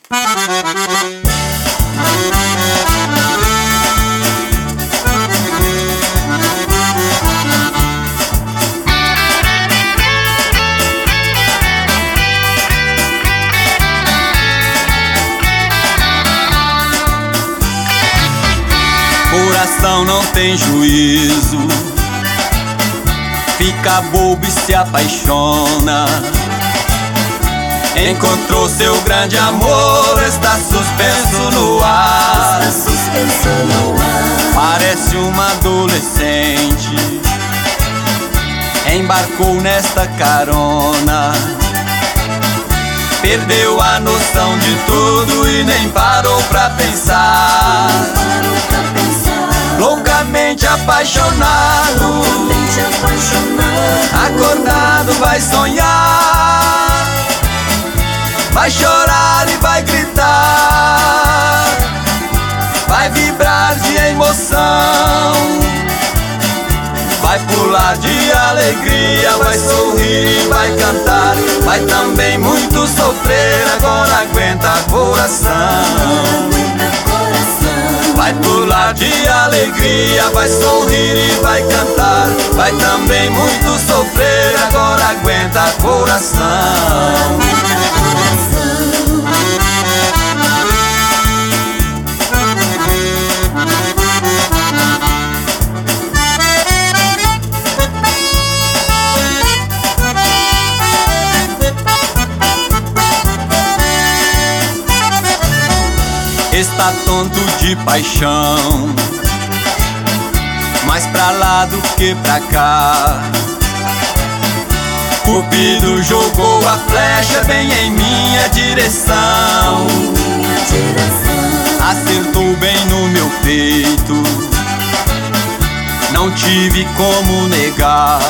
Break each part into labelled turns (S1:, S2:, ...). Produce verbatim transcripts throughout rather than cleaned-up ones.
S1: Coração não tem juízo, fica bobo e se apaixona. Encontrou seu grande amor, está suspenso no ar.
S2: Está suspenso no ar.
S1: Parece uma adolescente, embarcou nesta carona. Perdeu a noção de tudo e nem parou pra pensar.
S2: Parou pra pensar.
S1: Loucamente apaixonado,
S2: Loucamente apaixonado.
S1: acordado vai sonhar, vai chorar e vai gritar, vai vibrar de emoção, vai pular de alegria, vai sorrir e vai cantar, vai também muito sofrer, agora aguenta coração. Vai pular de alegria, vai sorrir e vai cantar, vai também muito sofrer, agora aguenta coração. Está tonto de paixão, mais pra lá do que pra cá. Cupido jogou a flecha bem em minha direção,
S2: Minha direção.
S1: acertou bem no meu peito, não tive como negar.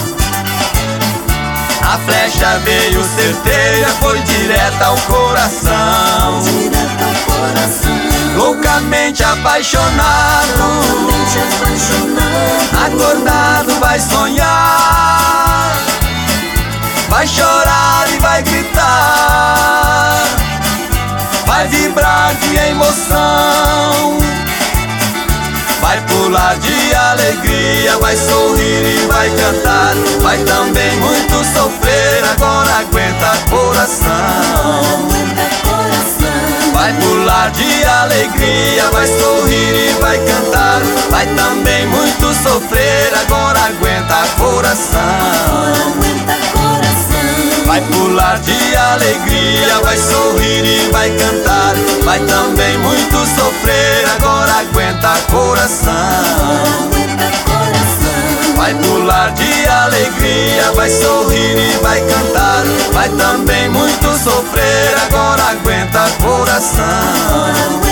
S1: A flecha veio certeira, foi direta ao coração.
S2: Direto ao coração.
S1: Loucamente apaixonado,
S2: Loucamente apaixonado.
S1: acordado vai sonhar, vai chorar e vai gritar, vai vibrar de emoção, vai pular de alegria, vai sorrir e vai cantar, vai também muito sofrer, agora aguenta coração. Vai pular de alegria, vai sorrir e vai cantar, vai também muito sofrer, agora aguenta coração. Vai pular de alegria, vai sorrir e vai cantar, vai também muito sofrer, agora aguenta coração. Vai pular de alegria, vai sorrir e vai cantar, vai também muito sofrer, agora aguenta coração.